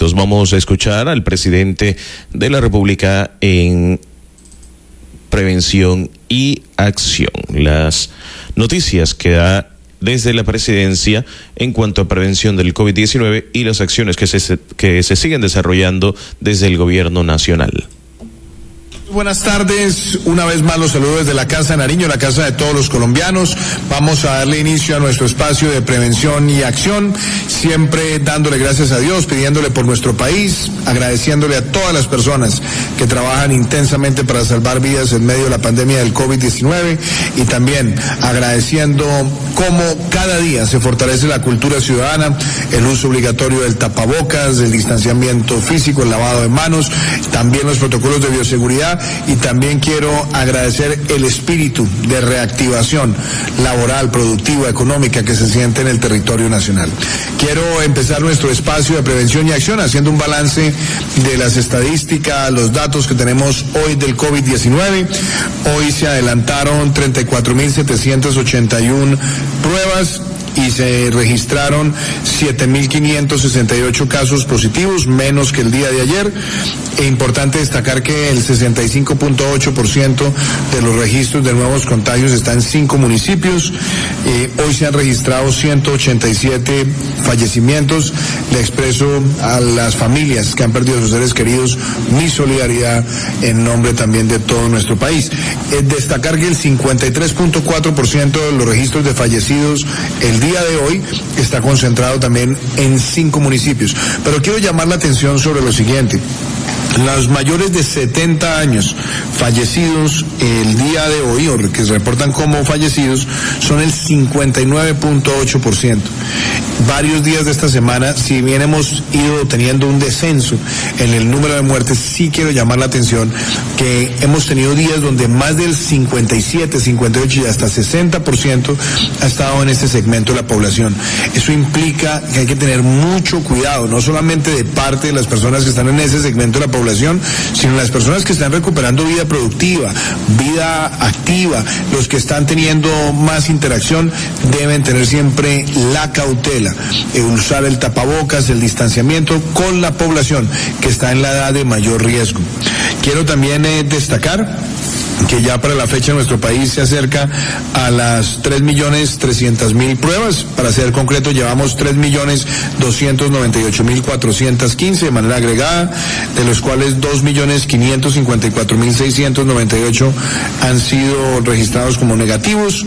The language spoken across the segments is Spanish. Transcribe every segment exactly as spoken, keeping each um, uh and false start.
Vamos a escuchar al presidente de la República en prevención y acción. Las noticias que da desde la presidencia en cuanto a prevención del COVID diecinueve y las acciones que se, que se siguen desarrollando desde el gobierno nacional. Buenas tardes, una vez más los saludo desde la Casa de Nariño, la casa de todos los colombianos. Vamos a darle inicio a nuestro espacio de prevención y acción, siempre dándole gracias a Dios, pidiéndole por nuestro país, agradeciéndole a todas las personas que trabajan intensamente para salvar vidas en medio de la pandemia del COVID diecinueve y también agradeciendo cómo cada día se fortalece la cultura ciudadana, el uso obligatorio del tapabocas, el distanciamiento físico, el lavado de manos, también los protocolos de bioseguridad. Y también quiero agradecer el espíritu de reactivación laboral, productiva, económica que se siente en el territorio nacional. Quiero empezar nuestro espacio de prevención y acción haciendo un balance de las estadísticas, los datos que tenemos hoy del COVID diecinueve. Hoy se adelantaron treinta y cuatro mil setecientas ochenta y una pruebas y se registraron siete mil quinientos sesenta y ocho casos positivos, menos que el día de ayer. Es importante destacar que el sesenta y cinco punto ocho por ciento de los registros de nuevos contagios está en cinco municipios. Eh, hoy se han registrado ciento ochenta y siete fallecimientos. Le expreso a las familias que han perdido a sus seres queridos mi solidaridad en nombre también de todo nuestro país. Eh, destacar que el cincuenta y tres punto cuatro por ciento de los registros de fallecidos el día de hoy está concentrado también en cinco municipios. Pero quiero llamar la atención sobre lo siguiente. Los mayores de setenta años fallecidos el día de hoy, o que se reportan como fallecidos, son el cincuenta y nueve punto ocho por ciento. Varios días de esta semana, si bien hemos ido teniendo un descenso en el número de muertes, sí quiero llamar la atención que hemos tenido días donde más del cincuenta y siete, cincuenta y ocho y hasta sesenta por ciento ha estado en este segmento de la población. Eso implica que hay que tener mucho cuidado, no solamente de parte de las personas que están en ese segmento de la población, sino las personas que están recuperando vida productiva, vida activa, los que están teniendo más interacción, deben tener siempre la cautela, eh, usar el tapabocas, el distanciamiento con la población que está en la edad de mayor riesgo. Quiero también eh, destacar que ya para la fecha nuestro país se acerca a las tres millones trescientas mil pruebas. Para ser concreto, llevamos tres millones doscientos noventa y ocho mil cuatrocientos quince de manera agregada, de los cuales dos millones quinientos cincuenta y cuatro mil seiscientos noventa y ocho han sido registrados como negativos.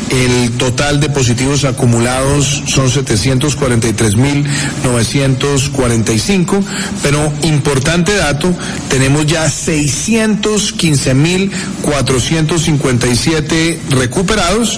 El total de positivos acumulados son setecientos cuarenta y tres mil novecientos cuarenta y cinco, pero importante dato, tenemos ya seiscientos quince mil cuatrocientos cincuenta y siete recuperados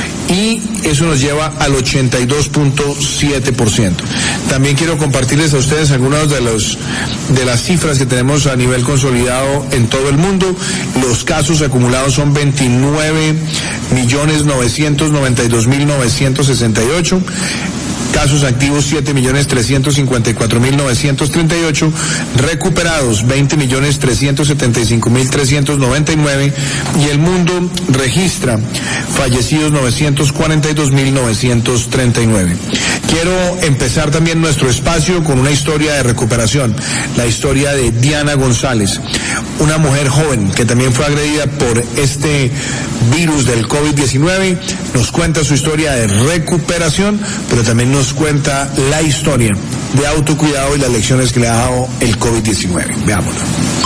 y eso nos lleva al ochenta y dos punto siete por ciento. También quiero compartirles a ustedes algunas de los de las cifras que tenemos a nivel consolidado en todo el mundo. Los casos acumulados son veintinueve millones novecientos noventa y dos mil novecientos sesenta y ocho. Casos activos siete millones trescientos cincuenta y cuatro mil novecientos treinta y ocho, recuperados veinte millones trescientos setenta y cinco mil trescientos noventa y nueve y el mundo registra fallecidos novecientos cuarenta y dos mil novecientos treinta y nueve. Quiero empezar también nuestro espacio con una historia de recuperación, la historia de Diana González, una mujer joven que también fue agredida por este virus del COVID diecinueve, nos cuenta su historia de recuperación, pero también nos nos cuenta la historia de autocuidado y las lecciones que le ha dado el COVID diecinueve. Veámoslo.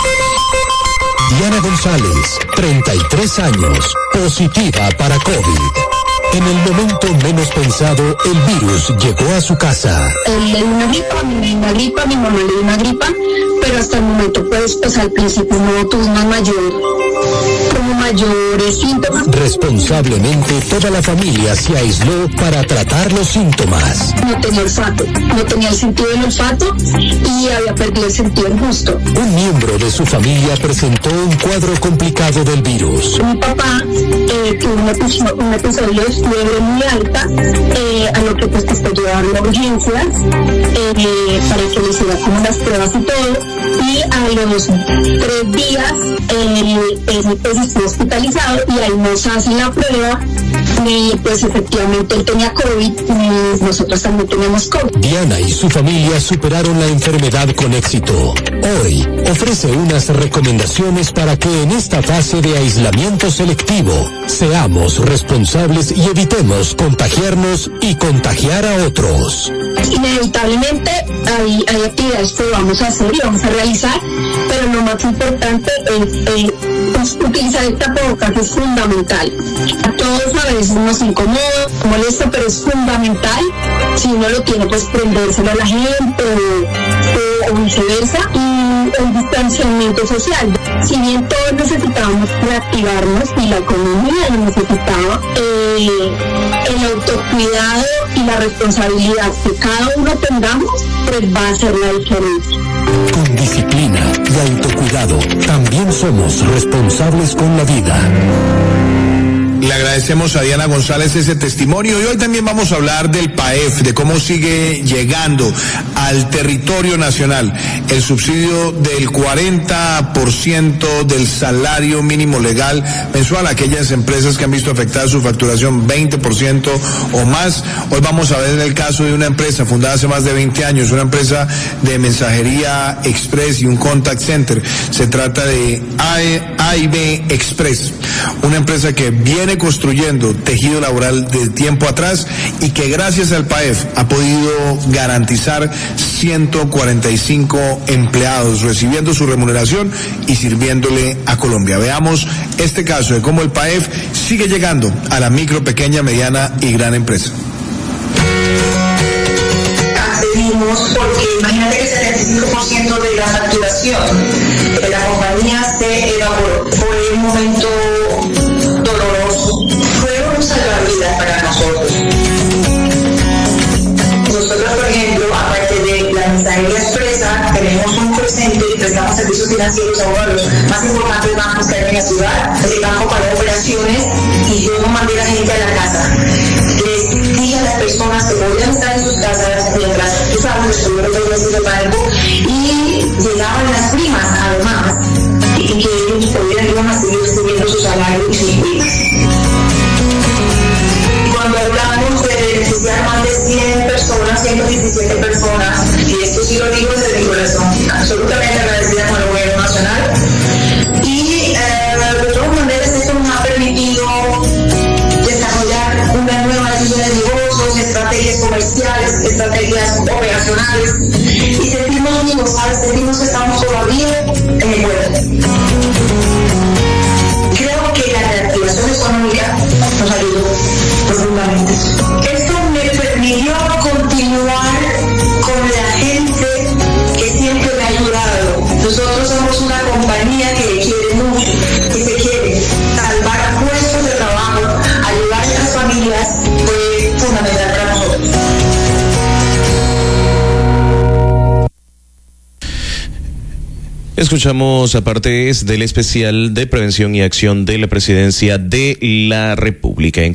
Diana González, treinta y tres años, positiva para COVID. En el momento menos pensado, el virus llegó a su casa. Le dio una gripa, me dio una gripa, mi mamá le dio una gripa, pero hasta el momento, pues, pues al principio no tuve una mayor, como mayores síntomas. Responsablemente, toda la familia se aisló para tratar los síntomas. No tenía olfato, no tenía el sentido del olfato y había perdido el sentido del gusto. Un miembro de su familia presentó un cuadro complicado del virus. Mi papá eh, tuvo un episodio, un episodio de fiebre muy alta, eh, a lo que pues tocó llevarlo a urgencias eh, para que le hiciera como las pruebas y todo, y a los tres días eh, ese, ese estuvo hospitalizado y ahí nos hacen la prueba y pues efectivamente él tenía COVID y nosotros también teníamos COVID. Diana y su familia superaron la enfermedad con éxito. Hoy ofrece unas recomendaciones para que en esta fase de aislamiento selectivo seamos responsables y evitemos contagiarnos y contagiar a otros. Inevitablemente hay, hay actividades que vamos a hacer y vamos a realizar, pero lo más importante es eh, pues, utilizar el tapabocas, es fundamental. A todos a veces nos incomoda, molesta, pero es fundamental. Si uno lo tiene, pues prendérselo a la gente o, o viceversa. Y el distanciamiento social. Si bien todos necesitábamos reactivarnos y la economía lo necesitaba, eh, el autocuidado y la responsabilidad que cada uno tengamos, pues va a hacer la diferencia. Con disciplina y autocuidado, también somos responsables con la vida. Le agradecemos a Diana González ese testimonio y hoy también vamos a hablar del P A E F, de cómo sigue llegando al territorio nacional el subsidio del cuarenta por ciento del salario mínimo legal mensual a aquellas empresas que han visto afectada su facturación veinte por ciento o más. Hoy vamos a ver el caso de una empresa fundada hace más de veinte años, una empresa de mensajería express y un contact center. Se trata de A I B Express, una empresa que viene construyendo tejido laboral de tiempo atrás y que gracias al P A E F ha podido garantizar ciento cuarenta y cinco empleados recibiendo su remuneración y sirviéndole a Colombia. Veamos este caso de cómo el P A E F sigue llegando a la micro, pequeña, mediana y gran empresa. Accedimos porque imagínate que el setenta y cinco por ciento de la facturación de la compañía se evaporó. Fue un momento doloroso, fue un salvavidas para nosotros. Nosotros, por ejemplo, aparte de la mensajería expresa, tenemos un call center y prestamos servicios financieros a uno de los más importantes bancos que hay en la ciudad. El banco para operaciones y yo no mandé a la gente a la casa. Les dije a las personas que podían estar en sus casas mientras usaban los primeros dos meses de pago y llegaban las primas además y que ellos podían iban a seguir recibiendo su salario y sus primas. Cuando hablamos de beneficiar más de cien personas, ciento diecisiete personas, y esto sí lo digo desde mi corazón, absolutamente agradecida con el gobierno nacional, y eh, de todas maneras esto nos ha permitido desarrollar una nueva línea de negocios, estrategias comerciales, estrategias operacionales, y sentimos vivos, ¿sabes? Sentimos que estamos todavía en el vuelo. Creo que la reactivación económica nos ayudó profundamente. Esto me permitió continuar con la gente que siempre me ha ayudado. Nosotros somos una compañía que quiere mucho, que se quiere salvar puestos de trabajo, ayudar a las familias, fue fundamental para nosotros. Escuchamos aparte del especial de prevención y acción de la Presidencia de la República. En